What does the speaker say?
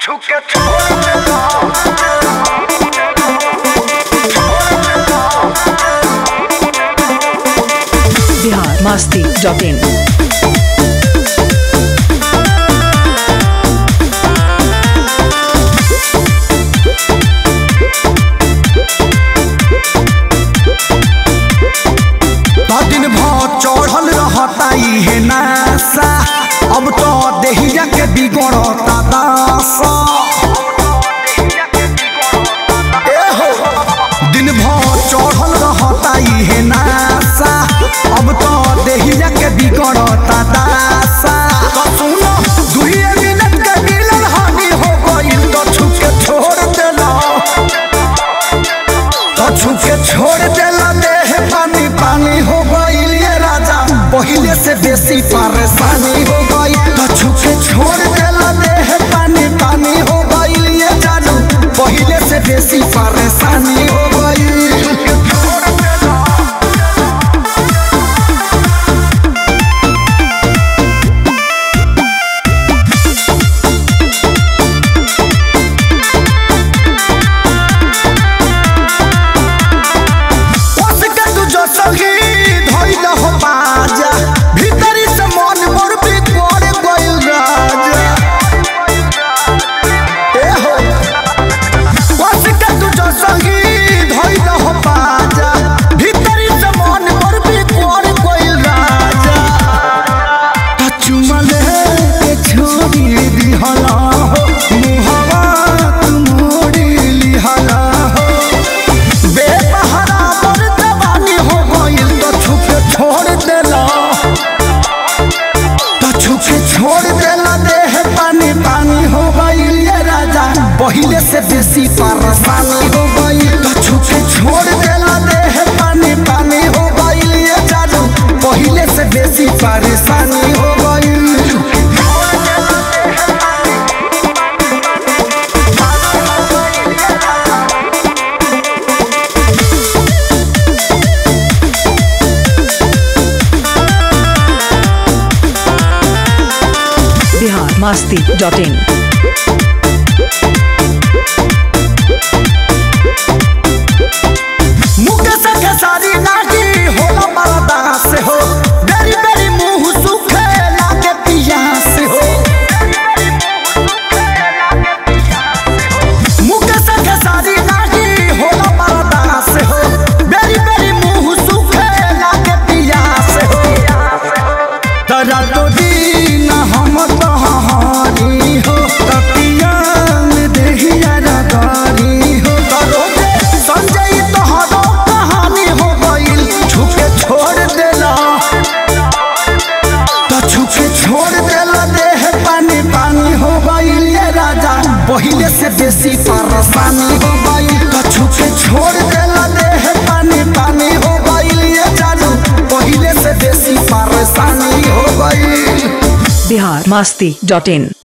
biharmasti.in दिन भर चढ़ल रहता है नासा, अब तो देहिया के बिगड़ता दासा। दिन भर चढ़ल रहता है नासा, अब तो देहिया के बिगड़ता दासा। तो सुनो दुई मिनट के मिलन हानि हो गई, तो छुके छोड़ देला, तो छुके छोड़ देला, देह पानी पानी हो गई। पहले से बेसी परेशानी हो गई, तो छुके छोड़ देला, देह पानी पानी हो गई। ये जानू पहले से बेसी परेशानी हो गई। पहले से बेसी परेशानी हो गई, तो छुके छोड़ देला, देह पानी पानी हो गई। ये जानू पहले से बेसी परेशानी हो गई। biharmasti.in पहले से बेसी परेशानी हो गई, तो छुके छोड़ देला, देह पानी पानी हो गई। ये जानू पहले से बेसी परेशानी हो गई। biharmasti.in